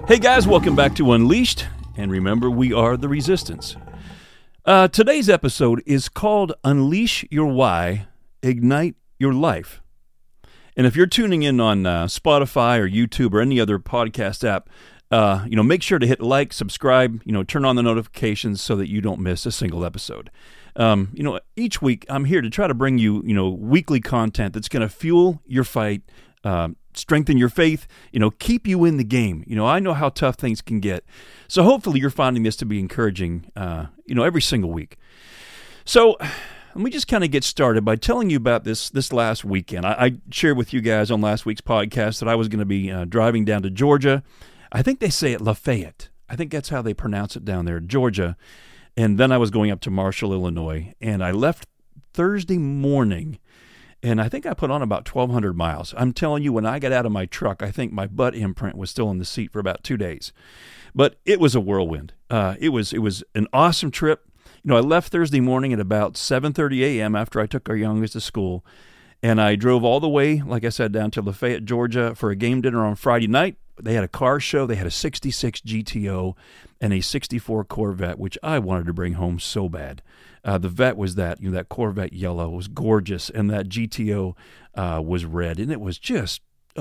Hey guys, welcome back to Unleashed, and remember, we are the Resistance. Today's episode is called Unleash Your Why, Ignite Your Life. And if you're tuning in on Spotify or YouTube or any other podcast app, make sure to hit like, subscribe, turn on the notifications so that you don't miss a single episode. Each week I'm here to try to bring you, weekly content that's going to fuel your fight, strengthen your faith, keep you in the game. I know how tough things can get. So hopefully you're finding this to be encouraging, every single week. So let me just kind of get started by telling you about this last weekend. I shared with you guys on last week's podcast that I was going to be driving down to Georgia. I think they say it Lafayette. I think that's how they pronounce it down there, Georgia. And then I was going up to Marshall, Illinois. And I left Thursday morning. And I think I put on about 1,200 miles. I'm telling you, when I got out of my truck, I think my butt imprint was still in the seat for about 2 days. But it was a whirlwind. It was an awesome trip. I left Thursday morning at about 7:30 a.m. after I took our youngest to school. And I drove all the way, like I said, down to Lafayette, Georgia for a game dinner on Friday night. They had a car show. They had a 66 GTO and a 64 Corvette, which I wanted to bring home so bad. The Vet was that Corvette yellow was gorgeous, and that GTO was red, and it was just,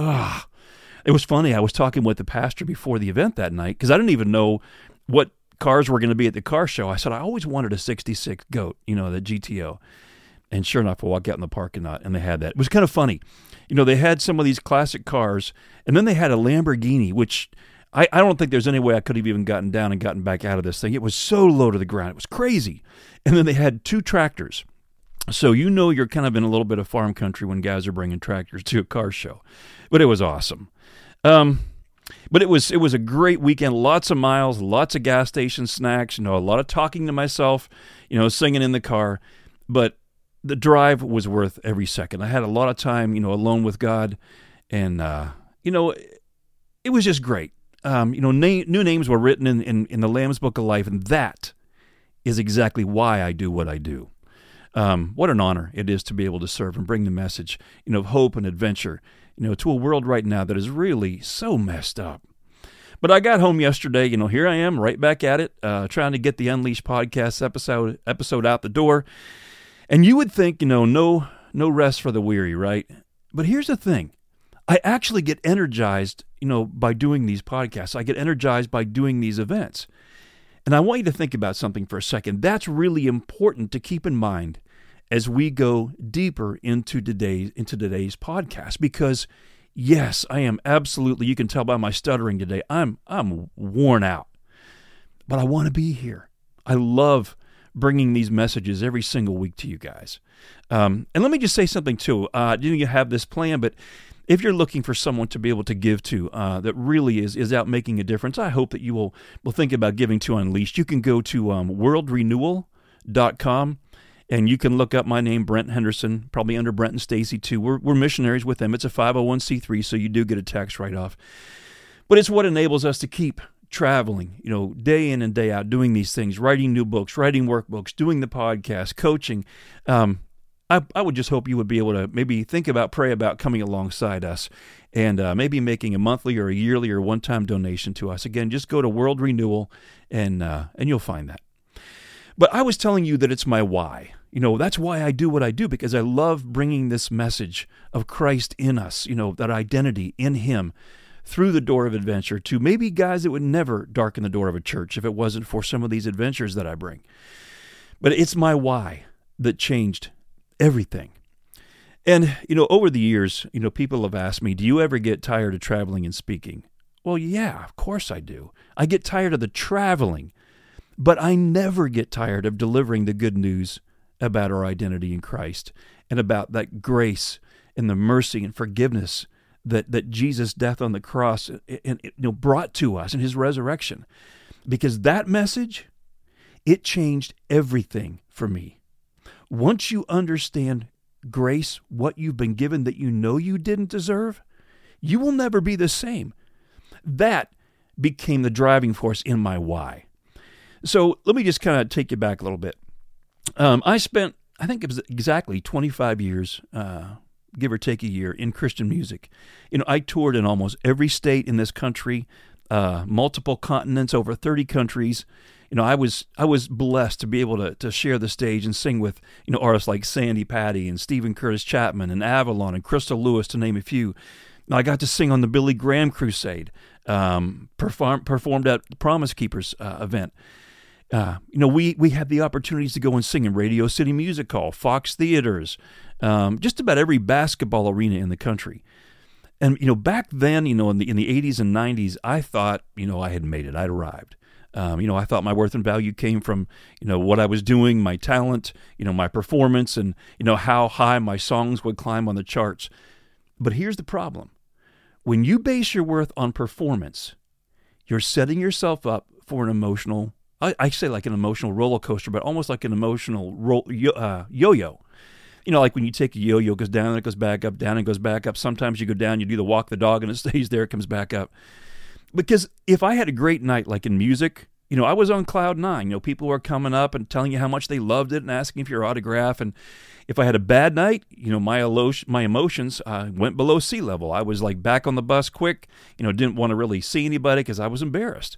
it was funny. I was talking with the pastor before the event that night because I didn't even know what cars were going to be at the car show. I said, I always wanted a 66 GOAT, the GTO. And sure enough, I walked out in the parking lot, and they had that. It was kind of funny. They had some of these classic cars, and then they had a Lamborghini, which I don't think there's any way I could have even gotten down and gotten back out of this thing. It was so low to the ground. It was crazy. And then they had 2 tractors. So you're kind of in a little bit of farm country when guys are bringing tractors to a car show. But it was awesome. But it was a great weekend. Lots of miles, lots of gas station snacks, a lot of talking to myself, singing in the car. But the drive was worth every second. I had a lot of time, alone with God. And, it was just great. New names were written in the Lamb's Book of Life, and that is exactly why I do what I do. What an honor it is to be able to serve and bring the message, of hope and adventure, to a world right now that is really so messed up. But I got home yesterday, here I am right back at it, trying to get the Unleashed podcast episode out the door. And you would think, no rest for the weary, right? But here's the thing. I actually get energized, by doing these podcasts. I get energized by doing these events. And I want you to think about something for a second. That's really important to keep in mind as we go deeper into today's podcast. Because, yes, I am absolutely, you can tell by my stuttering today, I'm worn out. But I want to be here. I love bringing these messages every single week to you guys. And let me just say something, too. Didn't you have this plan, but if you're looking for someone to be able to give to that really is out making a difference, I hope that you will think about giving to Unleashed. You can go to worldrenewal.com, and you can look up my name, Brent Henderson, probably under Brent and Stacy, too. We're missionaries with them. It's a 501c3, so you do get a tax write-off. But it's what enables us to keep traveling, day in and day out, doing these things, writing new books, writing workbooks, doing the podcast, coaching. I would just hope you would be able to maybe pray about coming alongside us and maybe making a monthly or a yearly or one-time donation to us. Again, just go to World Renewal and you'll find that. But I was telling you that it's my why. That's why I do what I do, because I love bringing this message of Christ in us, that identity in Him through the door of adventure to maybe guys that would never darken the door of a church if it wasn't for some of these adventures that I bring. But it's my why that changed everything. And, over the years, people have asked me, do you ever get tired of traveling and speaking? Well, yeah, of course I do. I get tired of the traveling, but I never get tired of delivering the good news about our identity in Christ and about that grace and the mercy and forgiveness that Jesus' death on the cross brought to us and His resurrection. Because that message, it changed everything for me. Once you understand grace, what you've been given that you didn't deserve, you will never be the same. That became the driving force in my why. So let me just kind of take you back a little bit. I spent, I think it was exactly 25 years, give or take a year, in Christian music. I toured in almost every state in this country. multiple continents, over 30 countries. I was blessed to be able to share the stage and sing with artists like Sandy Patty and Stephen Curtis Chapman and Avalon and Crystal Lewis, to name a few. I got to sing on the Billy Graham Crusade, performed at the Promise Keepers event. We had the opportunities to go and sing in Radio City Music Hall, Fox Theaters, just about every basketball arena in the country. And back then, in the 80s and 90s, I thought I had made it. I'd arrived. I thought my worth and value came from what I was doing, my talent, my performance, and how high my songs would climb on the charts. But here's the problem: when you base your worth on performance, you're setting yourself up for an emotional, I say like an emotional roller coaster, but almost like an emotional yo-yo. Like when you take a yo-yo, it goes down and it goes back up, down and goes back up. Sometimes you go down, you do the walk the dog, and it stays there, it comes back up. Because if I had a great night, like in music, I was on cloud nine. People were coming up and telling you how much they loved it and asking for your autograph. And if I had a bad night, my emotions went below sea level. I was like back on the bus quick, didn't want to really see anybody because I was embarrassed.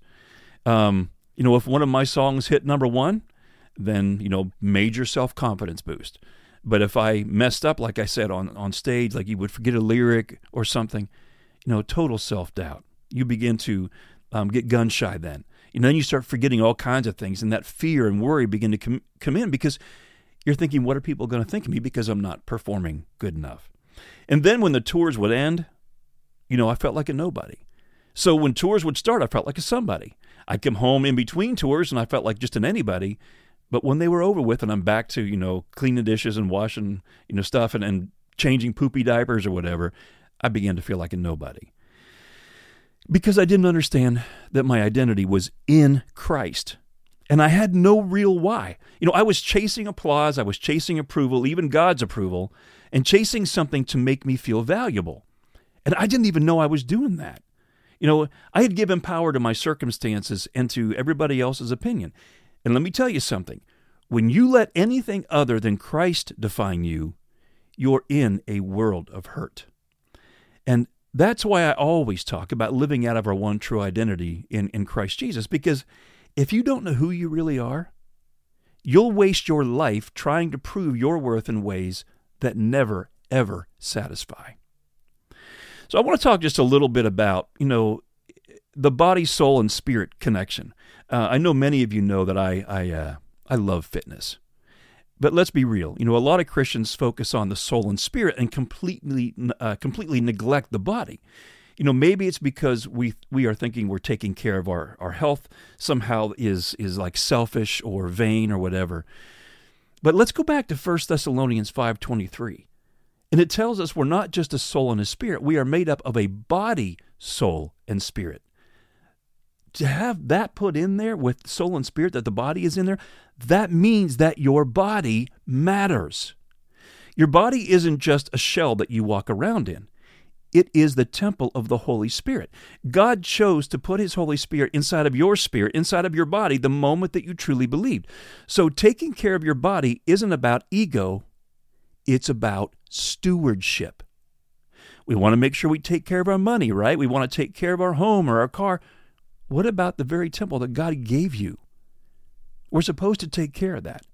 If one of my songs hit number one, then, major self-confidence boost. But if I messed up, like I said, on stage, like you would forget a lyric or something, total self-doubt. You begin to get gun-shy then. Then you start forgetting all kinds of things, and that fear and worry begin to come in because you're thinking, what are people going to think of me because I'm not performing good enough? And then when the tours would end, I felt like a nobody. So when tours would start, I felt like a somebody. I'd come home in between tours, and I felt like just an anybody. But when they were over with and I'm back to, cleaning dishes and washing, stuff and changing poopy diapers or whatever, I began to feel like a nobody. Because I didn't understand that my identity was in Christ. And I had no real why. I was chasing applause, I was chasing approval, even God's approval, and chasing something to make me feel valuable. And I didn't even know I was doing that. I had given power to my circumstances and to everybody else's opinion. And let me tell you something. When you let anything other than Christ define you, you're in a world of hurt. And that's why I always talk about living out of our one true identity in Christ Jesus, because if you don't know who you really are, you'll waste your life trying to prove your worth in ways that never, ever satisfy. So I want to talk just a little bit about, the body, soul, and spirit connection. I know many of you know that I love fitness. But let's be real. A lot of Christians focus on the soul and spirit and completely neglect the body. Maybe it's because we are thinking we're taking care of our health somehow is like selfish or vain or whatever. But let's go back to 1 Thessalonians 5:23. And it tells us we're not just a soul and a spirit. We are made up of a body, soul, and spirit. To have that put in there with soul and spirit, that the body is in there, that means that your body matters. Your body isn't just a shell that you walk around in. It is the temple of the Holy Spirit. God chose to put His Holy Spirit inside of your spirit, inside of your body, the moment that you truly believed. So taking care of your body isn't about ego, it's about stewardship. We want to make sure we take care of our money, right? We want to take care of our home or our car. What about the very temple that God gave you? We're supposed to take care of that.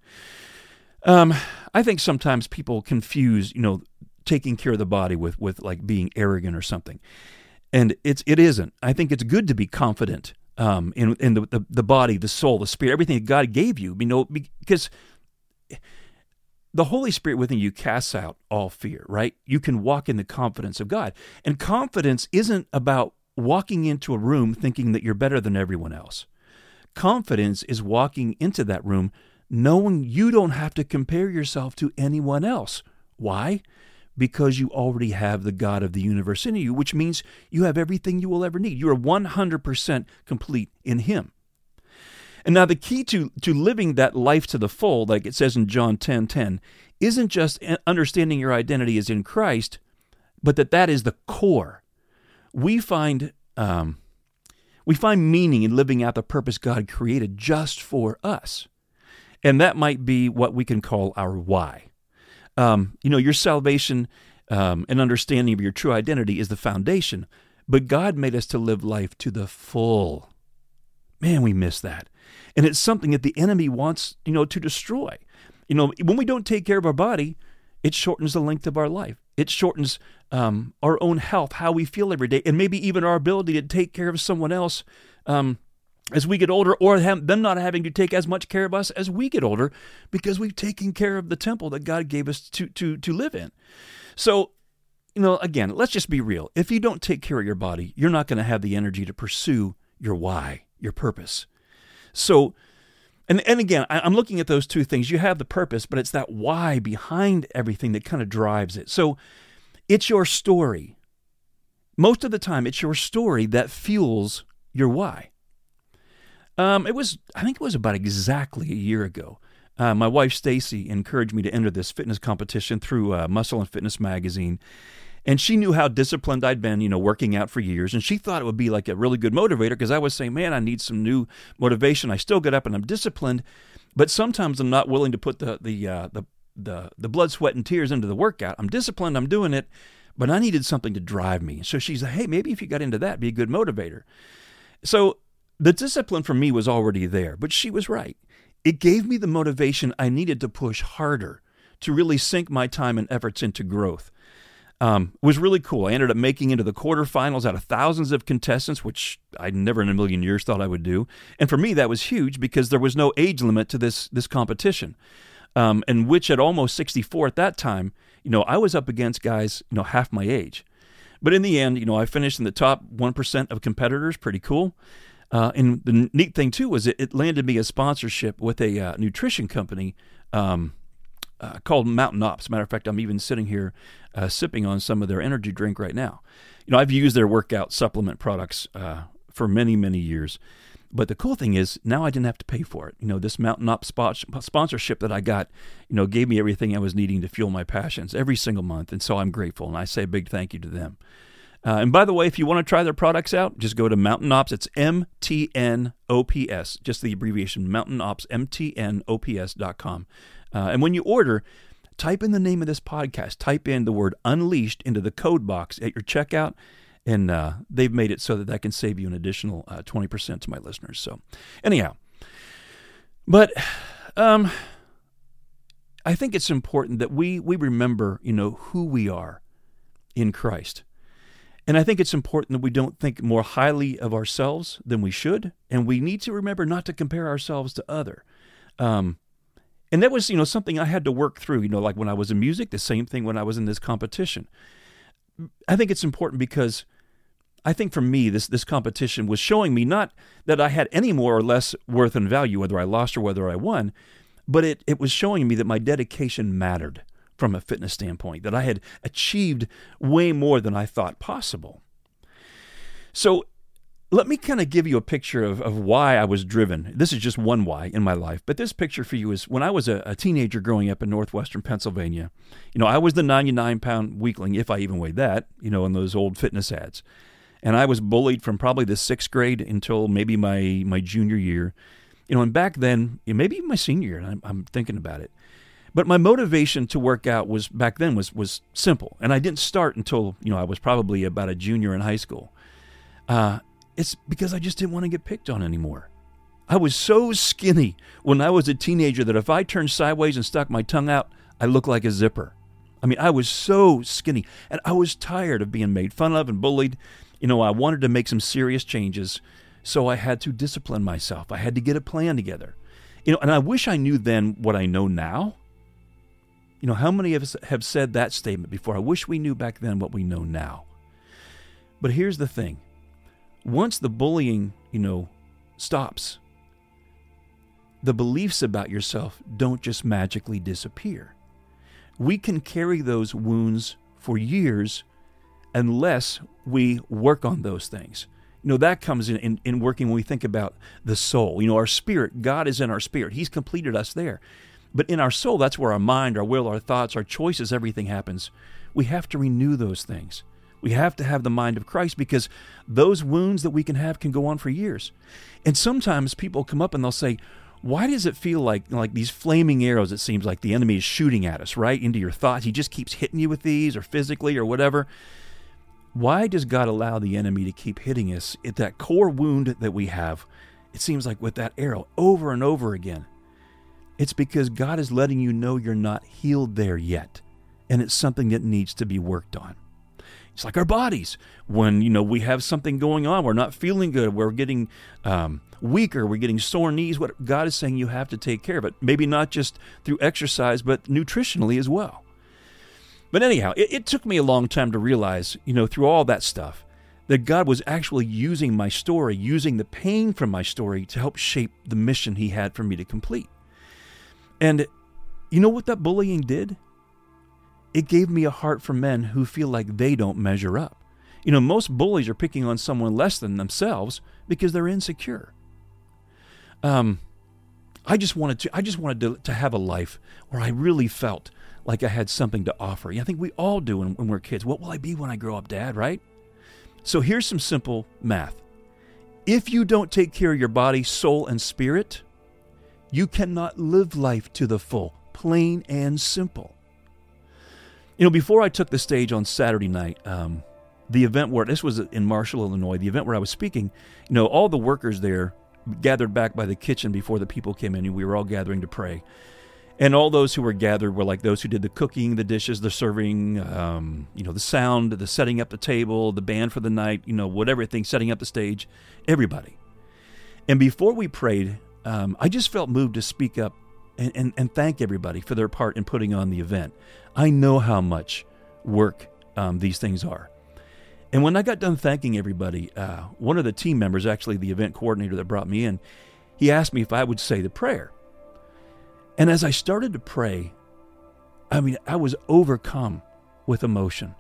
I think sometimes people confuse, taking care of the body with like being arrogant or something. And it isn't. I think it's good to be confident in the body, the soul, the spirit, everything that God gave you, because the Holy Spirit within you casts out all fear, right? You can walk in the confidence of God. And confidence isn't about walking into a room thinking that you're better than everyone else. Confidence is walking into that room knowing you don't have to compare yourself to anyone else. Why? Because you already have the God of the universe in you, which means you have everything you will ever need. You are 100% complete in Him. And now the key to living that life to the full, like it says in John 10:10, isn't just understanding your identity is in Christ, but that is the core. We find meaning in living out the purpose God created just for us. And that might be what we can call our why. Your salvation and understanding of your true identity is the foundation, But God made us to live life to the full. Man, we miss that. And it's something that the enemy wants, to destroy. When we don't take care of our body, it shortens the length of our life. It shortens our own health, how we feel every day, and maybe even our ability to take care of someone else as we get older, or them not having to take as much care of us as we get older, because we've taken care of the temple that God gave us to live in. So, again, let's just be real. If you don't take care of your body, you're not going to have the energy to pursue your why, your purpose. So, and again, I'm looking at those two things. You have the purpose, but it's that why behind everything that kind of drives it. So it's your story. Most of the time, it's your story that fuels your why. I think it was about exactly a year ago. My wife, Stacy, encouraged me to enter this fitness competition through Muscle and Fitness magazine. And she knew how disciplined I'd been, working out for years. And she thought it would be like a really good motivator, because I was saying, man, I need some new motivation. I still get up and I'm disciplined, but sometimes I'm not willing to put the blood, sweat, and tears into the workout. I'm disciplined, I'm doing it, but I needed something to drive me. So she's like, hey, maybe if you got into that, it'd be a good motivator. So the discipline for me was already there, but she was right. It gave me the motivation I needed to push harder, to really sink my time and efforts into growth. It was really cool. I ended up making into the quarterfinals out of thousands of contestants, which I never in a million years thought I would do. And for me, that was huge, because there was no age limit to this competition. And which at almost 64 at that time, I was up against guys, half my age. But in the end, I finished in the top 1% of competitors. Pretty cool. And the neat thing too was it landed me a sponsorship with a nutrition company called Mountain Ops. Matter of fact, I'm even sitting here sipping on some of their energy drink right now. I've used their workout supplement products for many, many years. But the cool thing is now I didn't have to pay for it. This Mountain Ops sponsorship that I got, gave me everything I was needing to fuel my passions every single month. And so I'm grateful, and I say a big thank you to them. And by the way, if you want to try their products out, just go to Mountain Ops. It's MTNOPS, just the abbreviation, Mountain Ops, MTNOPS.com. And when you order, type in the name of this podcast. Type in the word Unleashed into the code box at your checkout, and they've made it so that can save you an additional 20% to my listeners. So anyhow, but I think it's important that we remember, who we are in Christ. And I think it's important that we don't think more highly of ourselves than we should, and we need to remember not to compare ourselves to other. And that was, something I had to work through, like when I was in music, the same thing when I was in this competition. I think it's important because I think for me, this competition was showing me not that I had any more or less worth and value, whether I lost or whether I won, but it was showing me that my dedication mattered from a fitness standpoint, that I had achieved way more than I thought possible. So let me kind of give you a picture of why I was driven. This is just one why in my life, but this picture for you is when I was a teenager growing up in northwestern Pennsylvania. I was the 99-pound weakling, if I even weighed that, in those old fitness ads. And I was bullied from probably the 6th grade until maybe my junior year. And back then, maybe even my senior year, I'm thinking about it. But my motivation to work out back then was simple. And I didn't start until, I was probably about a junior in high school. It's because I just didn't want to get picked on anymore. I was so skinny when I was a teenager that if I turned sideways and stuck my tongue out, I looked like a zipper. I was so skinny. And I was tired of being made fun of and bullied. I wanted to make some serious changes. So I had to discipline myself. I had to get a plan together. And I wish I knew then what I know now. How many of us have said that statement before? I wish we knew back then what we know now. But here's the thing. Once the bullying, stops, the beliefs about yourself don't just magically disappear. We can carry those wounds for years unless we work on those things. That comes in working when we think about the soul. Our spirit, God is in our spirit. He's completed us there. But in our soul, that's where our mind, our will, our thoughts, our choices, everything happens. We have to renew those things. We have to have the mind of Christ, because those wounds that we can have can go on for years. And sometimes people come up and they'll say, why does it feel like these flaming arrows, it seems like the enemy is shooting at us, right, into your thoughts? He just keeps hitting you with these, or physically or whatever. Why does God allow the enemy to keep hitting us at that core wound that we have? It seems like with that arrow over and over again. It's because God is letting you know you're not healed there yet. And it's something that needs to be worked on. It's like our bodies. When, we have something going on, we're not feeling good, we're getting weaker, we're getting sore knees. What God is saying, you have to take care of it. Maybe not just through exercise, but nutritionally as well. But anyhow, it took me a long time to realize, through all that stuff, that God was actually using my story, using the pain from my story to help shape the mission He had for me to complete. And you know what that bullying did? It gave me a heart for men who feel like they don't measure up. Most bullies are picking on someone less than themselves because they're insecure. I just wanted to have a life where I really felt like I had something to offer. I think we all do when we're kids. What will I be when I grow up, Dad, right? So here's some simple math. If you don't take care of your body, soul, and spirit, you cannot live life to the full, plain and simple. Before I took the stage on Saturday night, the event this was in Marshall, Illinois, the event where I was speaking, all the workers there gathered back by the kitchen before the people came in, and we were all gathering to pray. And all those who were gathered were like those who did the cooking, the dishes, the serving, the sound, the setting up the table, the band for the night, whatever thing, setting up the stage, everybody. And before we prayed, I just felt moved to speak up and thank everybody for their part in putting on the event. I know how much work these things are. And when I got done thanking everybody, one of the team members, actually the event coordinator that brought me in, he asked me if I would say the prayer. And as I started to pray, I was overcome with emotion.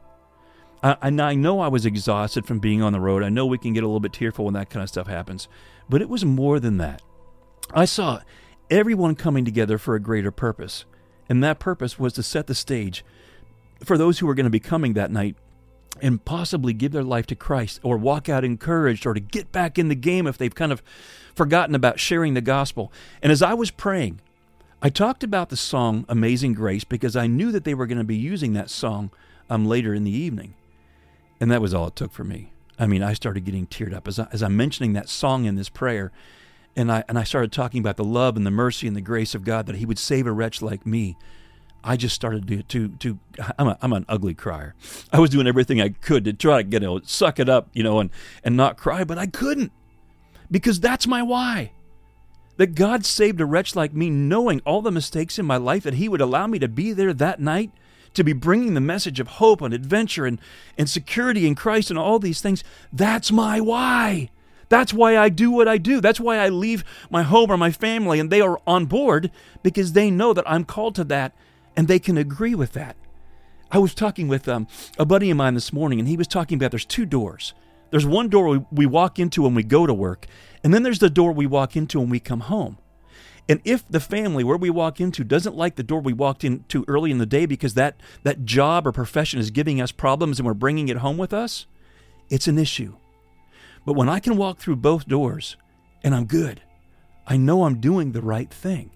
I know I was exhausted from being on the road. I know we can get a little bit tearful when that kind of stuff happens. But it was more than that. I saw everyone coming together for a greater purpose. And that purpose was to set the stage for those who were going to be coming that night and possibly give their life to Christ or walk out encouraged or to get back in the game if they've kind of forgotten about sharing the gospel. And as I was praying, I talked about the song Amazing Grace because I knew that they were going to be using that song later in the evening. And that was all it took for me. I started getting teared up as I'm mentioning that song in this prayer. And I started talking about the love and the mercy and the grace of God, that He would save a wretch like me. I just started to I'm an ugly crier. I was doing everything I could to try to suck it up, and not cry, but I couldn't, because that's my why. That God saved a wretch like me, knowing all the mistakes in my life, that He would allow me to be there that night, to be bringing the message of hope and adventure and security in Christ and all these things. That's my why. That's why I do what I do. That's why I leave my home or my family, and they are on board, because they know that I'm called to that, and they can agree with that. I was talking with a buddy of mine this morning, and he was talking about there's two doors. There's one door we walk into when we go to work, and then there's the door we walk into when we come home. And if the family where we walk into doesn't like the door we walked into early in the day because that job or profession is giving us problems and we're bringing it home with us, it's an issue. But when I can walk through both doors and I'm good, I know I'm doing the right thing.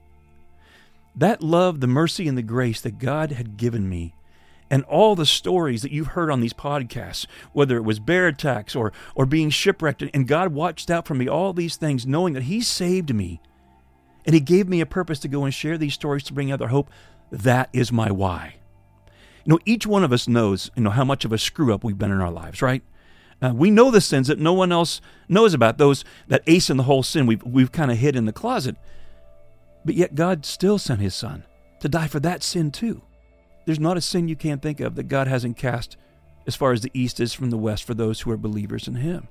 That love, the mercy, and the grace that God had given me, and all the stories that you've heard on these podcasts, whether it was bear attacks or being shipwrecked, and God watched out for me, all these things, knowing that He saved me, and He gave me a purpose to go and share these stories to bring other hope, that is my why. Each one of us knows, how much of a screw-up we've been in our lives, right? We know the sins that no one else knows about, those that ace in the whole sin we've kind of hid in the closet. But yet God still sent His Son to die for that sin too. There's not a sin you can't think of that God hasn't cast as far as the east is from the west for those who are believers in Him.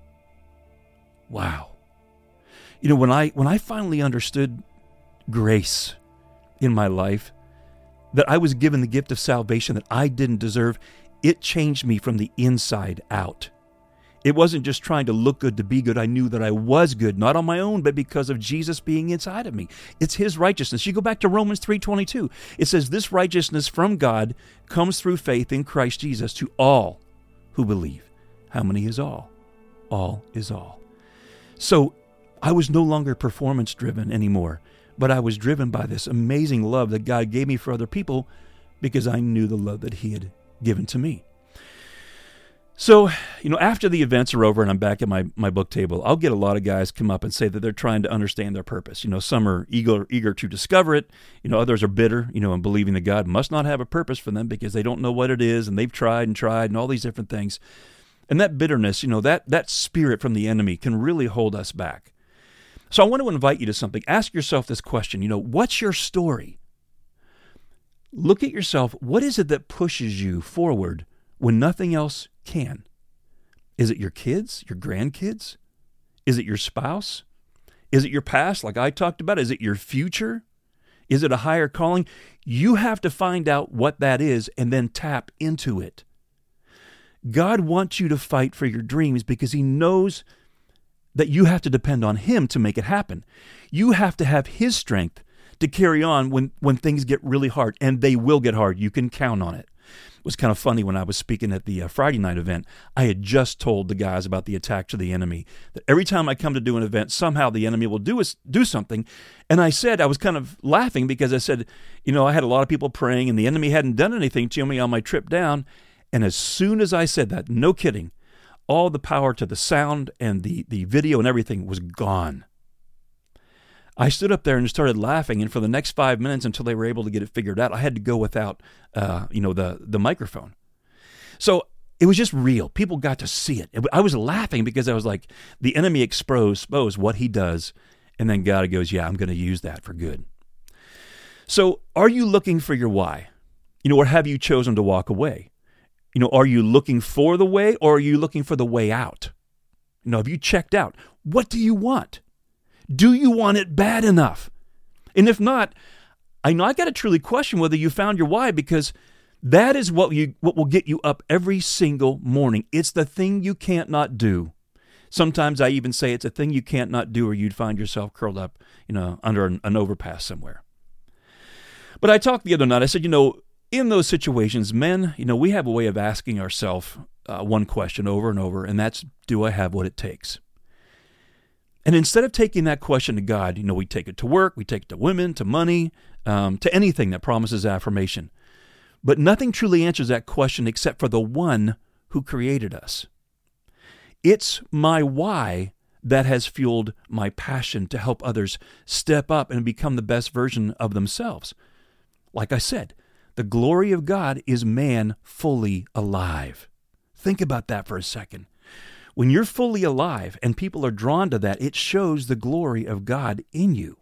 Wow. When I finally understood grace in my life, that I was given the gift of salvation that I didn't deserve, it changed me from the inside out. It wasn't just trying to look good to be good. I knew that I was good, not on my own, but because of Jesus being inside of me. It's His righteousness. You go back to Romans 3:22. It says, this righteousness from God comes through faith in Christ Jesus to all who believe. How many is all? All is all. So I was no longer performance-driven anymore, but I was driven by this amazing love that God gave me for other people because I knew the love that He had given to me. So, after the events are over and I'm back at my book table, I'll get a lot of guys come up and say that they're trying to understand their purpose. Some are eager to discover it. Others are bitter, and believing that God must not have a purpose for them because they don't know what it is and they've tried and all these different things. And that bitterness, that spirit from the enemy can really hold us back. So I want to invite you to something. Ask yourself this question, what's your story? Look at yourself. What is it that pushes you forward when nothing else can? Is it your kids, your grandkids? Is it your spouse? Is it your past, like I talked about? Is it your future? Is it a higher calling? You have to find out what that is and then tap into it. God wants you to fight for your dreams because He knows that you have to depend on Him to make it happen. You have to have His strength to carry on when things get really hard, and they will get hard. You can count on it. It was kind of funny when I was speaking at the Friday night event. I had just told the guys about the attack to the enemy, that every time I come to do an event, somehow the enemy will do something. And I was kind of laughing because I said, I had a lot of people praying and the enemy hadn't done anything to me on my trip down. And as soon as I said that, no kidding, all the power to the sound and the video and everything was gone. I stood up there and started laughing, and for the next 5 minutes until they were able to get it figured out, I had to go without, the microphone. So it was just real. People got to see it. I was laughing because I was like, the enemy exposed what he does, and then God goes, yeah, I'm going to use that for good. So are you looking for your why? Or have you chosen to walk away? Are you looking for the way, or are you looking for the way out? Have you checked out? What do you want? Do you want it bad enough? And if not, I got to truly question whether you found your why, because that is what will get you up every single morning. It's the thing you can't not do. Sometimes I even say it's a thing you can't not do, or you'd find yourself curled up, under an overpass somewhere. But I talked the other night, I said, in those situations, men, we have a way of asking ourselves one question over and over, and that's, do I have what it takes? And instead of taking that question to God, we take it to work, we take it to women, to money, to anything that promises affirmation. But nothing truly answers that question except for the one who created us. It's my why that has fueled my passion to help others step up and become the best version of themselves. Like I said, the glory of God is man fully alive. Think about that for a second. When you're fully alive and people are drawn to that, it shows the glory of God in you.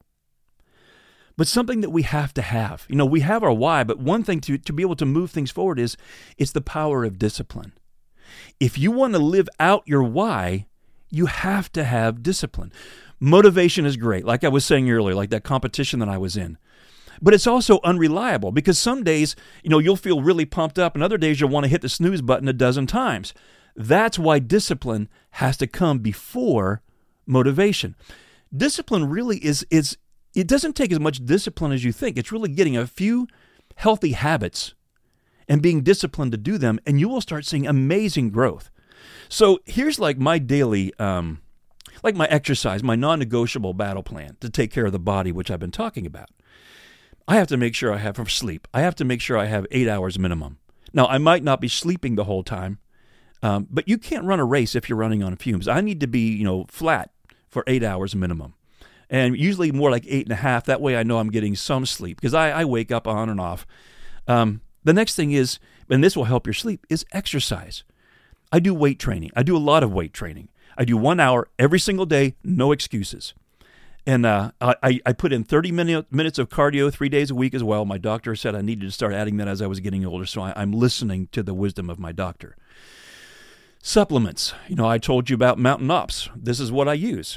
But something that we have to have, we have our why, but one thing to be able to move things forward is it's the power of discipline. If you want to live out your why, you have to have discipline. Motivation is great, like I was saying earlier, like that competition that I was in. But it's also unreliable because some days, you'll feel really pumped up, and other days you'll want to hit the snooze button a dozen times. That's why discipline has to come before motivation. Discipline really is it doesn't take as much discipline as you think. It's really getting a few healthy habits and being disciplined to do them, and you will start seeing amazing growth. So here's like my daily, like my exercise, my non-negotiable battle plan to take care of the body, which I've been talking about. I have to make sure I have sleep. I have to make sure I have 8 hours minimum. Now, I might not be sleeping the whole time, but you can't run a race if you're running on fumes. I need to be, flat for 8 hours minimum, and usually more like 8.5. That way I know I'm getting some sleep because I wake up on and off. The next thing is, and this will help your sleep, is exercise. I do weight training. I do a lot of weight training. I do 1 hour every single day, no excuses. And I put in 30 minutes of cardio 3 days a week as well. My doctor said I needed to start adding that as I was getting older, so I'm listening to the wisdom of my doctor. Supplements. I told you about Mountain Ops. This is what I use.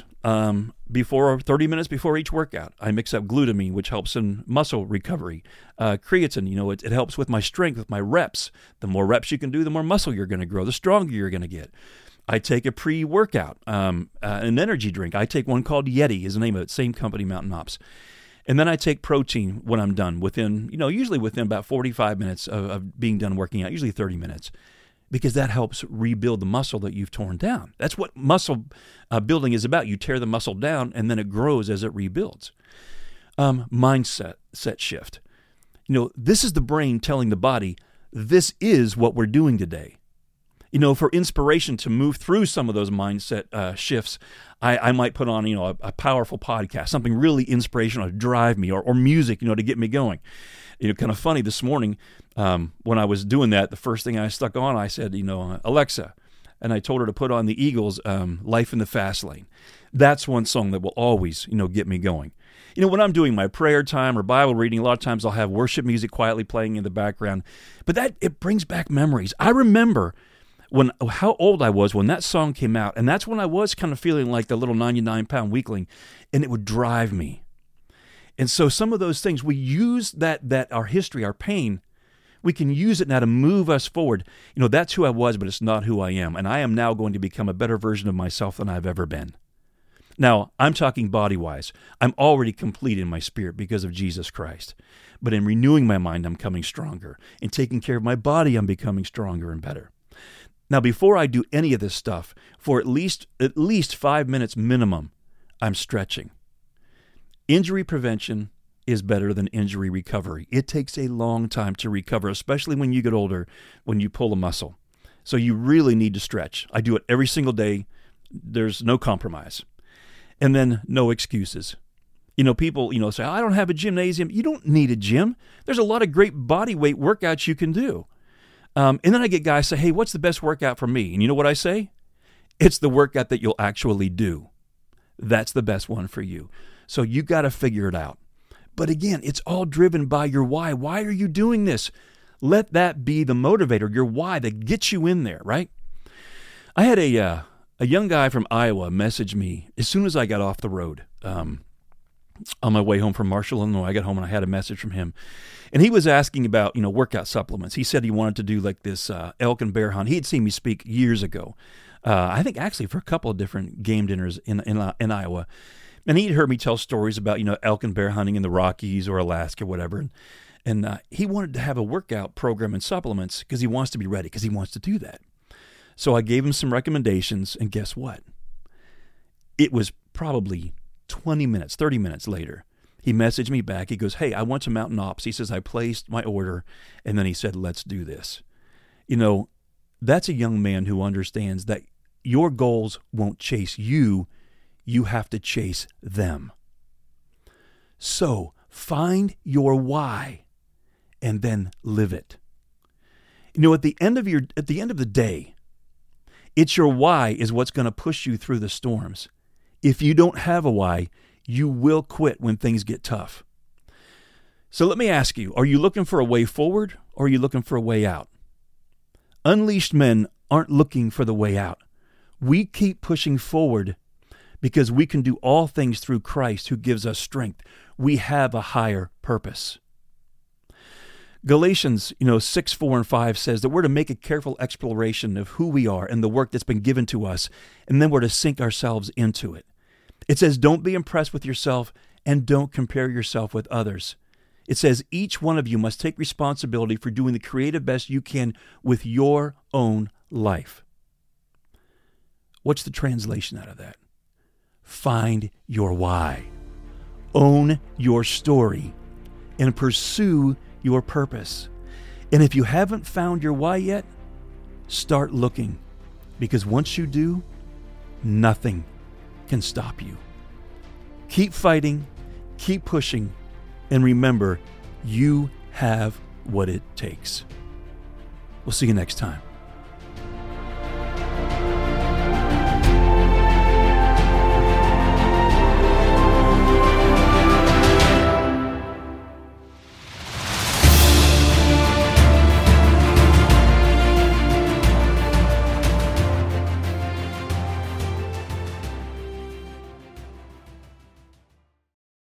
30 minutes before each workout, I mix up glutamine, which helps in muscle recovery. Creatine, it helps with my strength, with my reps. The more reps you can do, the more muscle you're going to grow, the stronger you're going to get. I take a pre-workout, an energy drink. I take one called Yeti, is the name of it, same company, Mountain Ops. And then I take protein when I'm done, usually within about 45 minutes of being done working out, usually 30 minutes, because that helps rebuild the muscle that you've torn down. That's what muscle building is about. You tear the muscle down, and then it grows as it rebuilds. Mindset shift. This is the brain telling the body, this is what we're doing today. For inspiration to move through some of those mindset shifts, I might put on, a powerful podcast, something really inspirational to drive me, or music, to get me going. Kind of funny this morning, when I was doing that, the first thing I stuck on, I said, Alexa, and I told her to put on the Eagles' Life in the Fast Lane. That's one song that will always, get me going. When I'm doing my prayer time or Bible reading, a lot of times I'll have worship music quietly playing in the background. But it brings back memories. I remember how old I was when that song came out, and that's when I was kind of feeling like the little 99-pound weakling, and it would drive me. And so some of those things, we use that our history, our pain, we can use it now to move us forward. That's who I was, but it's not who I am. And I am now going to become a better version of myself than I've ever been. Now, I'm talking body-wise. I'm already complete in my spirit because of Jesus Christ. But in renewing my mind, I'm coming stronger. In taking care of my body, I'm becoming stronger and better. Now, before I do any of this stuff, for at least 5 minutes minimum, I'm stretching. Injury prevention is better than injury recovery. It takes a long time to recover, especially when you get older, when you pull a muscle. So you really need to stretch. I do it every single day. There's no compromise. And then no excuses. People, say, I don't have a gymnasium. You don't need a gym. There's a lot of great body weight workouts you can do. And then I get guys say, hey, what's the best workout for me? And you know what I say? It's the workout that you'll actually do. That's the best one for you. So you got to figure it out. But again, it's all driven by your why. Why are you doing this? Let that be the motivator, your why that gets you in there, right? I had a young guy from Iowa message me as soon as I got off the road on my way home from Marshall, Illinois. I got home and I had a message from him. And he was asking about, workout supplements. He said he wanted to do like this elk and bear hunt. He had seen me speak years ago. I think actually for a couple of different game dinners in Iowa. And he'd heard me tell stories about, elk and bear hunting in the Rockies or Alaska, whatever. And he wanted to have a workout program and supplements because he wants to be ready, because he wants to do that. So I gave him some recommendations, and guess what? It was probably 20 minutes, 30 minutes later. He messaged me back. He goes, hey, I went to Mountain Ops. He says, I placed my order, and then he said, let's do this. That's a young man who understands that your goals won't chase you. You have to chase them. So find your why and then live it. At the end of the day, it's your why is what's going to push you through the storms. If you don't have a why, you will quit when things get tough. So let me ask you, are you looking for a way forward or are you looking for a way out? Unleashed men aren't looking for the way out. We keep pushing forward because we can do all things through Christ who gives us strength. We have a higher purpose. Galatians, 6, 4, and 5 says that we're to make a careful exploration of who we are and the work that's been given to us, and then we're to sink ourselves into it. It says, don't be impressed with yourself and don't compare yourself with others. It says, each one of you must take responsibility for doing the creative best you can with your own life. What's the translation out of that? Find your why. Own your story and pursue your purpose. And if you haven't found your why yet, start looking, because once you do, nothing can stop you. Keep fighting, keep pushing, and remember, you have what it takes. We'll see you next time.